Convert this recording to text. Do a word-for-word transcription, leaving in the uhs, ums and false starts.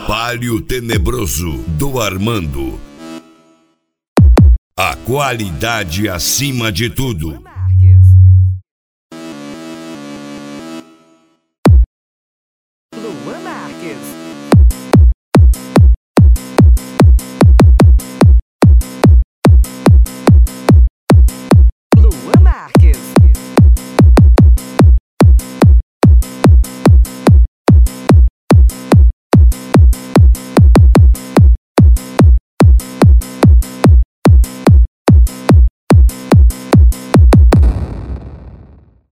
Palio Tenebroso do Armando. A qualidade acima de tudo.